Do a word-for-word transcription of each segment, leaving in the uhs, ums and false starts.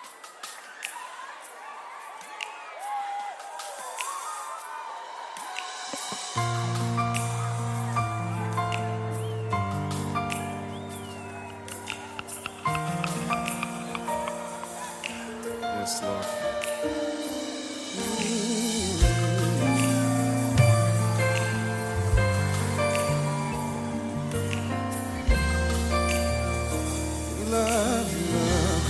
Yes, Lord. We love you, love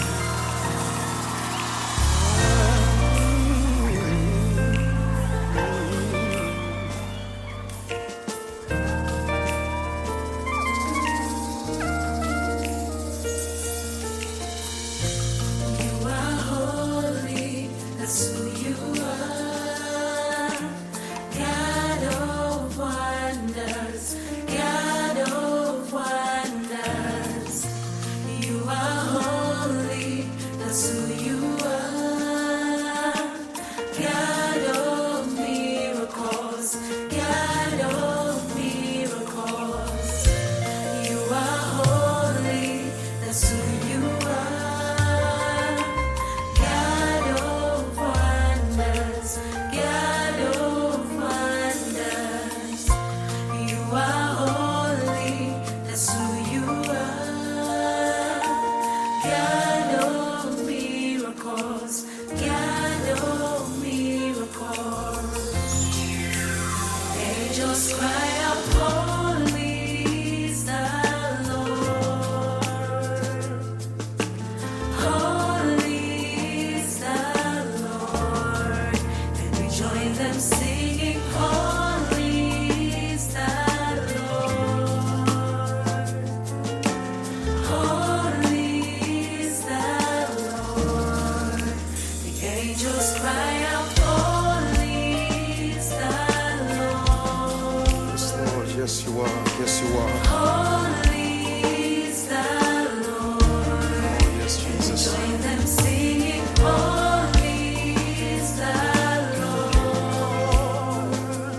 You are holy, that's who you are. God of wonders, God of wonders. You are holy, that's who you are. God of miracles, God of miracles. You are holy, that's who you are. God of wonders, God of wonders. You are holy, that's who you are. God of miracles, God of miracles. Angels cry out, holy is the Lord. Holy is the Lord. And we join them singing, holy is the Lord. Holy is the Lord. The angels cry out, holy is the Lord. Yes, Lord. Yes, you are. Yes, you are. Holy is the Lord. Oh, yes, Jesus. Join them singing, holy is the Lord.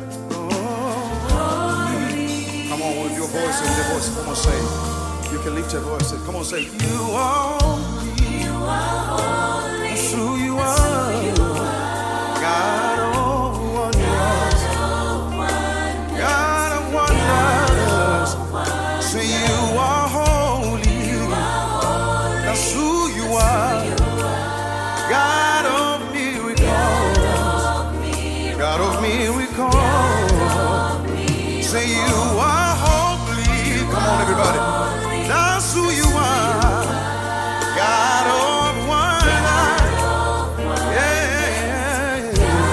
Holy. Come on, with your voice and your voice. Come on, say. You can lift your voice. Come on, say. You are holy. You are holy. That's who you That's who are. you are. God of wonders. God of wonders. God of wonders. Say you are holy. You are holy. That's who you are. God of miracles. God of miracles. Say you are holy. Come on, everybody. That's who you are. God of wonders. Yeah.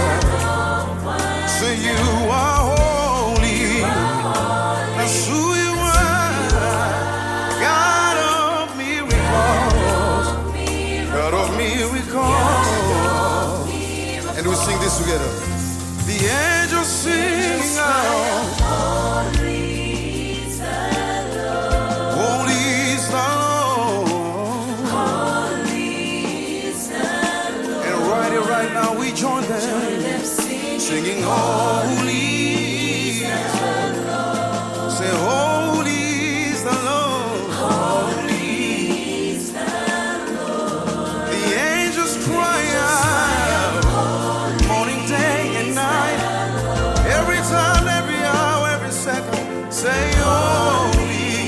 Say you are holy. That's who you are. God of miracles. God of miracles. And we sing this together. The angels sing out. Holy is the Lord. Holy is the Lord. Holy is the Lord. And right here, right now, we join them Them singing, singing holy. Say holy is the Lord. holy is the Lord. The angels cry out morning, day, and night. Every time, every hour, every second. Say holy.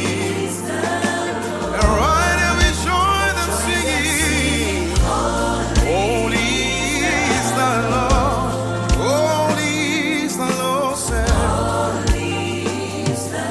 And right here we join them singing. Holy is the Lord. Holy is the Lord. Say, Holy is the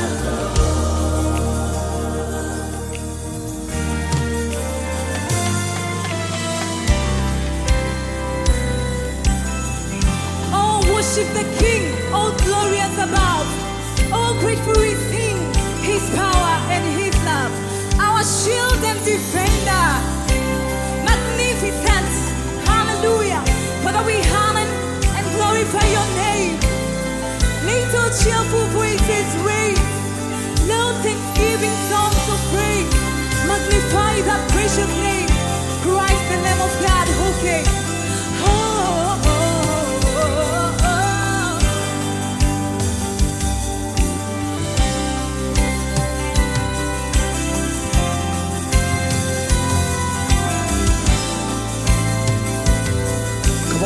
Oh, worship the King, all glorious above. All grateful we sing His power and His love. Our shield and defender. Magnificent. Hallelujah. Father, we honor and glorify your name. Little cheerful voices raise. Loud thanksgiving songs of praise. Magnify that precious name. Christ, the Lamb of God, who came. Oh, oh, oh, oh, oh.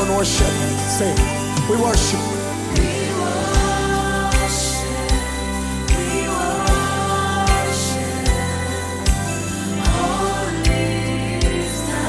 and worship. Say, we worship. We worship, we worship, holy is the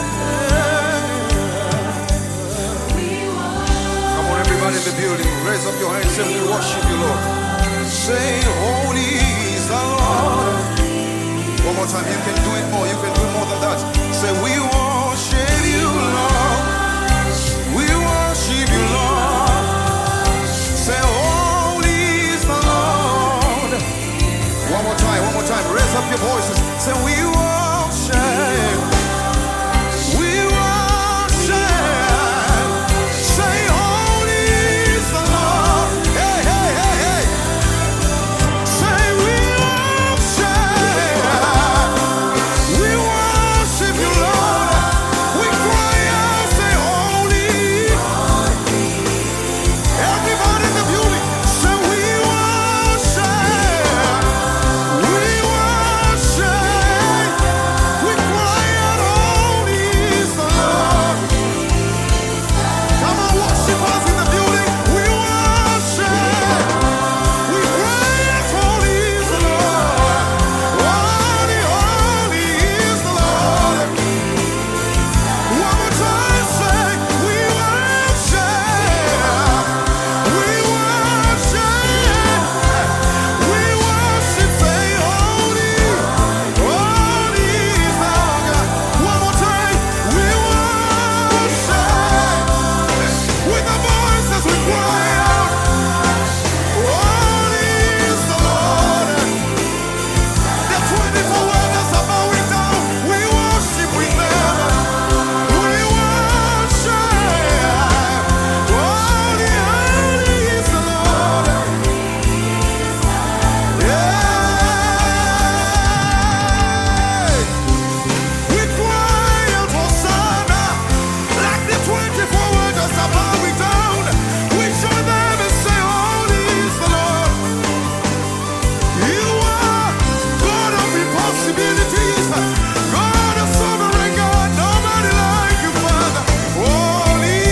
Lord. We worship, Come on, everybody in the building, raise up your hands and we worship you, Lord. Say, holy is the Lord. One more time, you can do it more, you can do more than that. Say, we worship you, Lord. We worship you, Lord. Say, holy is the Lord. One more time, one more time, raise up your voices. Say, we worship. We worship. Say, holy is the Lord. Hey, hey, hey, hey. Say, we worship. We worship you, Lord. We cry out, say, holy. Everybody in the building, say, we worship. We worship. We cry out, holy is the Lord. Come on, worship us in the building. We worship. We cry out, holy is the Lord. Holy, holy is the Lord. One more time, say, we worship. We worship. We worship, say, holy. Holy is our God. One more time, we worship. With the voices we cry out, holy is the Lord. The twenty-four elders are bowing down. We worship with them. We worship. Holy, holy is the Lord. Yeah. We cry out, Hosanna. Like the twenty-four elders are bowing down. We join them and say, holy is the Lord. You are God of impossibilities, God of sovereign God, nobody like you, Father. Holy,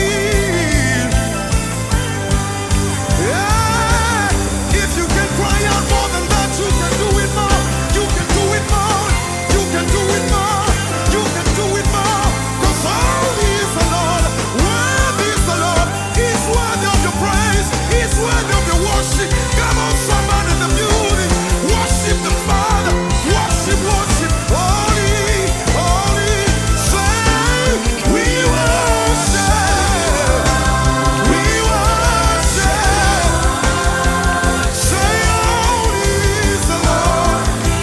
yeah. If you can cry out more than that, you can do it more. You can do it more. You can do it more. You can do it more. 'Cause holy is the Lord. Worthy is the Lord. He's worthy of your praise. He's worthy of your worship. Come on, somebody in the building. Worship the Father. Worship, worship. Holy, holy. Say, we worship. We worship. Say, holy is the Lord.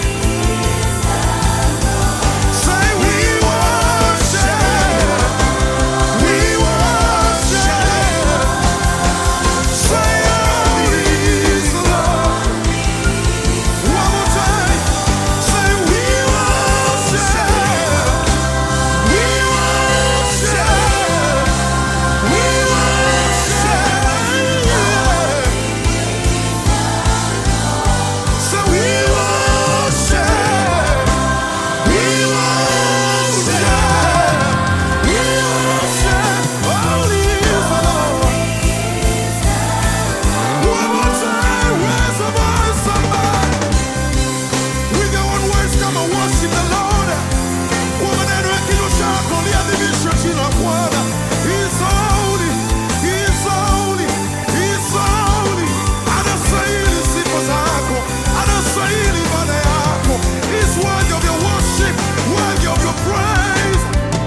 Say, we worship. We worship. Say, holy is the Lord. One more time. Say, we worship. We worship. We worship. So we worship. We worship. We worship. Holy is the Lord. One more time. Raise your voice, somebody. With your own words, come and worship the Lord. Kwa maneno ya kinywa chako liadhimishe jina la Bwana. He's holy. He's holy. He's holy. Anastahili sifa zako. Anastahili ibada yako. He's worthy of your worship. Worthy of your praise.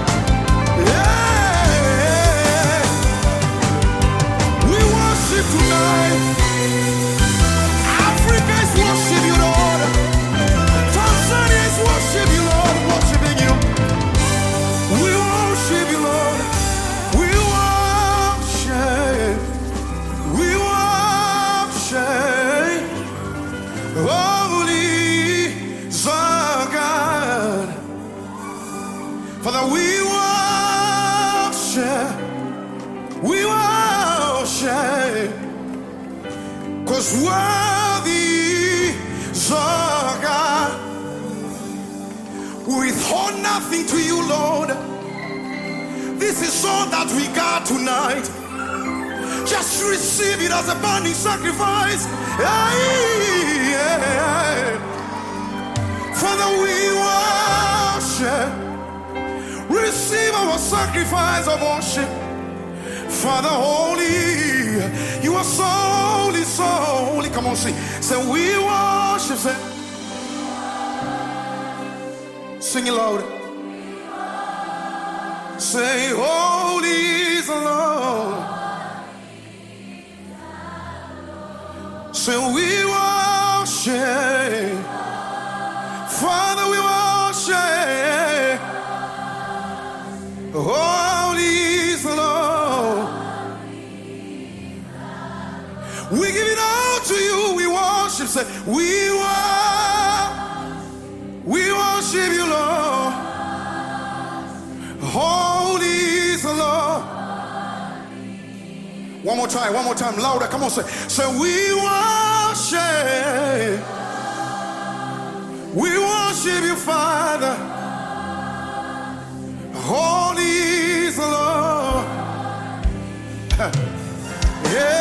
Yeah. We worship tonight. Africa is worship you, Lord. Tanzania is worship you, Lord. Worshiping you. We worship you, Lord. We worship. We worship. Holy is our God. Father, we worship. We worship. 'Cause worthy is our God. We withhold nothing to you, Lord. This is all that we got tonight. Just receive it as a burning sacrifice. Hey, yeah. Father, we worship. Receive our sacrifice of worship. Father, holy, you are so holy, so holy. Come on, sing. Say, we worship. Say, sing it loud. Say, holy is the Lord. Say, we worship. Father, we worship. Holy is the Lord. We give it all to you. We worship. Say, we worship. We worship you, Lord. Holy is the Lord. One more time, one more time, louder. Come on, say, say, we worship. We worship you, Father. Holy is the Lord. Yeah.